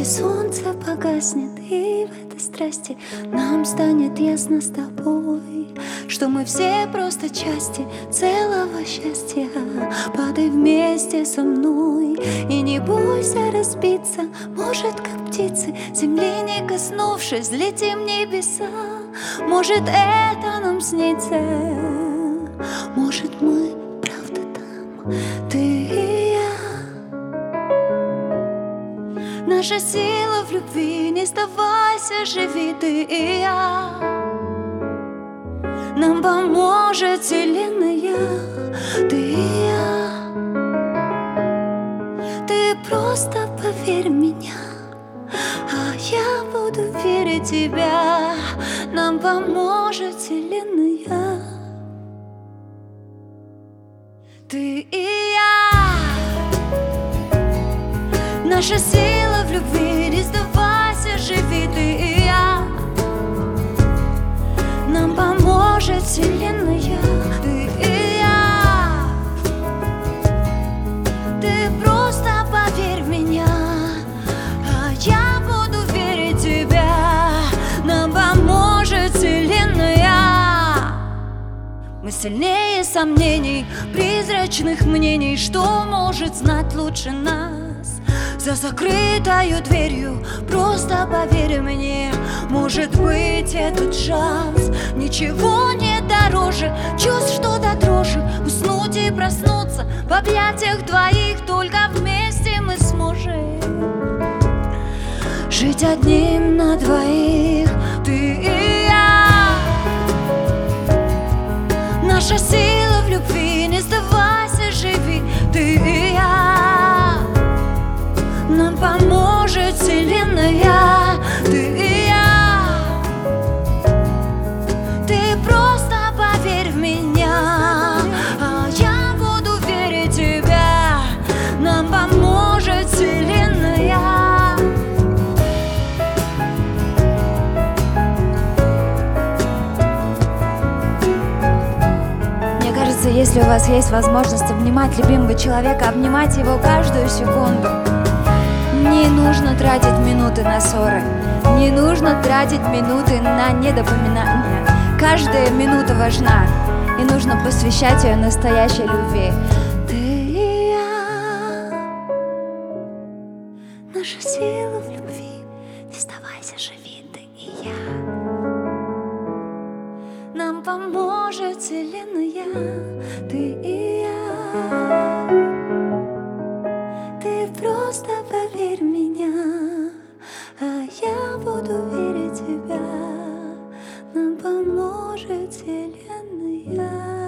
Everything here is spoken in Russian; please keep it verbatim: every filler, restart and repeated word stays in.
солнце погаснет, и в этой страсти нам станет ясно с тобой, что мы все просто части целого счастья. Падай вместе со мной и не бойся разбиться. Может, как птицы, земли не коснувшись, взлетим в небеса. Может, это нам снится, может, мы правда там, ты и я. Наша сила в любви, не сдавайся, живи, ты и я. Нам поможет вселенная, ты и я. Ты просто поверь в меня, а я буду верить в тебя. Нам поможет вселенная, ты и я. Наша сила в любви, не сдавайся, живи, ты и я. Нам поможет вселенная, ты и я. Ты просто поверь в меня, а я буду верить в тебя. Нам поможет вселенная. Мы сильнее сомнений, призрачных мнений. Что может знать лучше нас? За закрытою дверью просто поверь мне. Может быть, этот шанс ничего не дороже чувств, что до дрожи. Уснуть и проснуться в объятиях двоих, только вместе мы сможем жить одним на двоих, ты и я. Наша сила в любви, не сдавайся, живи, ты и я. Нам поможет вселенная, ты и я. Ты просто поверь в меня, а я буду верить в тебя. Нам поможет вселенная. Мне кажется, если у вас есть возможность обнимать любимого человека, обнимать его каждую секунду. Не нужно тратить минуты на ссоры, не нужно тратить минуты на недопоминание. Каждая минута важна, и нужно посвящать ее настоящей любви. Ты и я. Наша сила в любви, не сдавайся, живи, ты и я. Нам поможет вселенная, ты и я. Ты просто поверь в меня, а я буду верить в тебя. Нам поможет вселенная.